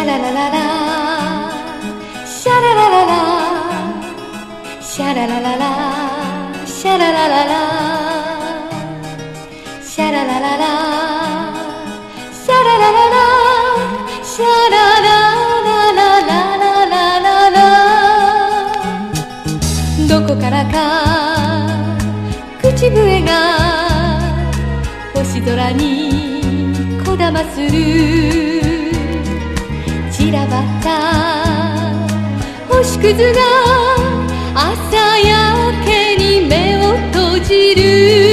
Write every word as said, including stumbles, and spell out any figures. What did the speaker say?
ララララシャララララシャララララシャララララシャララララシャララララシャララララララララどこからか口笛が星空にこだまする散らばった星屑が朝焼けに目を閉じる